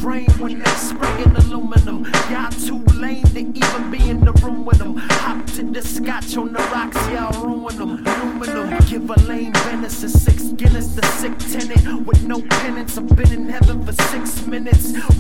rain when they spraying aluminum. Y'all too lame to even be in the room with them. Hop to the scotch on the rocks, y'all ruin them. Aluminum, give a lame Venice a 6 Guinness, the sick tenant with no penance. I've been in heaven for 6 minutes.